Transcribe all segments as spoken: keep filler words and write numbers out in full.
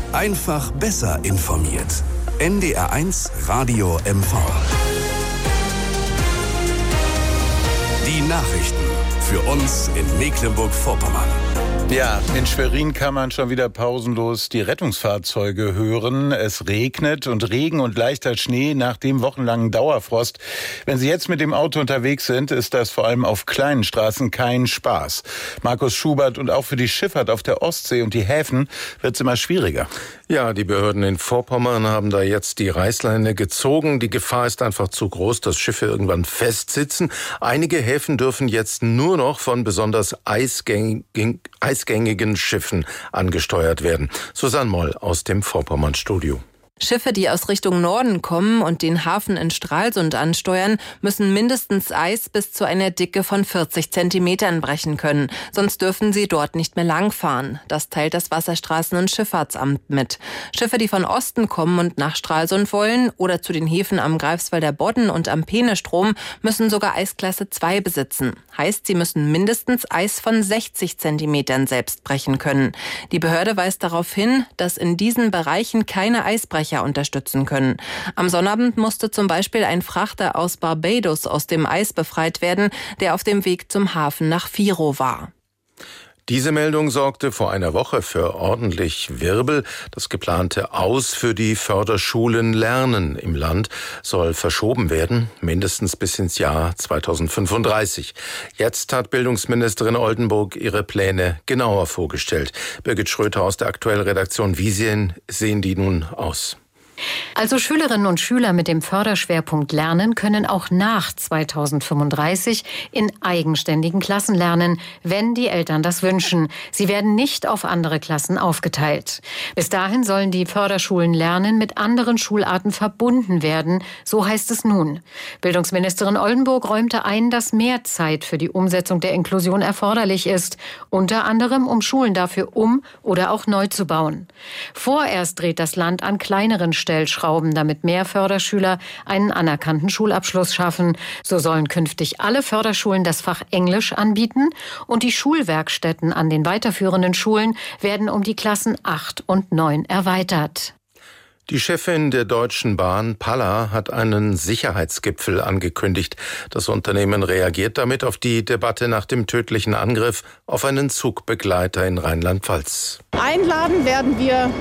Einfach besser informiert. N D R eins Radio M V. Die Nachrichten für uns in Mecklenburg-Vorpommern. Ja, in Schwerin kann man schon wieder pausenlos die Rettungsfahrzeuge hören. Es regnet und Regen und leichter Schnee nach dem wochenlangen Dauerfrost. Wenn Sie jetzt mit dem Auto unterwegs sind, ist das vor allem auf kleinen Straßen kein Spaß. Markus Schubert, und auch für die Schifffahrt auf der Ostsee und die Häfen wird es immer schwieriger. Ja, die Behörden in Vorpommern haben da jetzt die Reißleine gezogen. Die Gefahr ist einfach zu groß, dass Schiffe irgendwann festsitzen. Einige Häfen dürfen jetzt nur noch von besonders eisgängigen, eisgängigen Schiffen angesteuert werden. Susanne Moll aus dem Vorpommern-Studio. Schiffe, die aus Richtung Norden kommen und den Hafen in Stralsund ansteuern, müssen mindestens Eis bis zu einer Dicke von vierzig Zentimetern brechen können. Sonst dürfen sie dort nicht mehr langfahren. Das teilt das Wasserstraßen- und Schifffahrtsamt mit. Schiffe, die von Osten kommen und nach Stralsund wollen oder zu den Häfen am Greifswalder Bodden und am Peenestrom, müssen sogar Eisklasse zwei besitzen. Heißt, sie müssen mindestens Eis von sechzig Zentimetern selbst brechen können. Die Behörde weist darauf hin, dass in diesen Bereichen keine Eisbrecher unterstützen können. Am Sonnabend musste zum Beispiel ein Frachter aus Barbados aus dem Eis befreit werden, der auf dem Weg zum Hafen nach Firo war. Diese Meldung sorgte vor einer Woche für ordentlich Wirbel. Das geplante Aus für die Förderschulen Lernen im Land soll verschoben werden, mindestens bis ins Jahr zweitausendfünfunddreißig. Jetzt hat Bildungsministerin Oldenburg ihre Pläne genauer vorgestellt. Birgit Schröter aus der aktuellen Redaktion. Wie sehen, sehen die nun aus? Also Schülerinnen und Schüler mit dem Förderschwerpunkt Lernen können auch nach zweitausendfünfunddreißig in eigenständigen Klassen lernen, wenn die Eltern das wünschen. Sie werden nicht auf andere Klassen aufgeteilt. Bis dahin sollen die Förderschulen Lernen mit anderen Schularten verbunden werden, so heißt es nun. Bildungsministerin Oldenburg räumte ein, dass mehr Zeit für die Umsetzung der Inklusion erforderlich ist, unter anderem um Schulen dafür um- oder auch neu zu bauen. Vorerst dreht das Land an kleineren Stellschrauben, damit mehr Förderschüler einen anerkannten Schulabschluss schaffen. So sollen künftig alle Förderschulen das Fach Englisch anbieten und die Schulwerkstätten an den weiterführenden Schulen werden um die Klassen acht und neun erweitert. Die Chefin der Deutschen Bahn, Palla, hat einen Sicherheitsgipfel angekündigt. Das Unternehmen reagiert damit auf die Debatte nach dem tödlichen Angriff auf einen Zugbegleiter in Rheinland-Pfalz. Einladen werden wir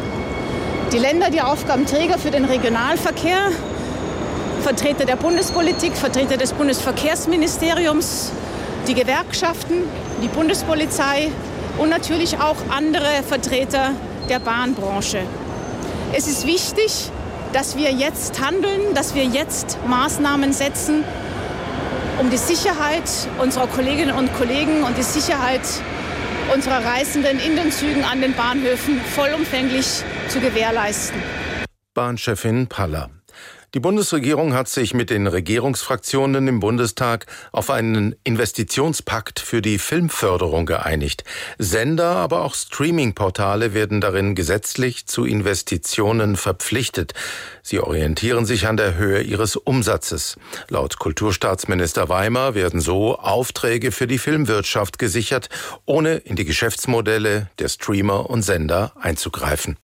die Länder, die Aufgabenträger für den Regionalverkehr, Vertreter der Bundespolitik, Vertreter des Bundesverkehrsministeriums, die Gewerkschaften, die Bundespolizei und natürlich auch andere Vertreter der Bahnbranche. Es ist wichtig, dass wir jetzt handeln, dass wir jetzt Maßnahmen setzen, um die Sicherheit unserer Kolleginnen und Kollegen und die Sicherheit unserer Reisenden in den Zügen an den Bahnhöfen vollumfänglich zu gewährleisten. Bahnchefin Palla. Die Bundesregierung hat sich mit den Regierungsfraktionen im Bundestag auf einen Investitionspakt für die Filmförderung geeinigt. Sender, aber auch Streamingportale werden darin gesetzlich zu Investitionen verpflichtet. Sie orientieren sich an der Höhe ihres Umsatzes. Laut Kulturstaatsminister Weimer werden so Aufträge für die Filmwirtschaft gesichert, ohne in die Geschäftsmodelle der Streamer und Sender einzugreifen.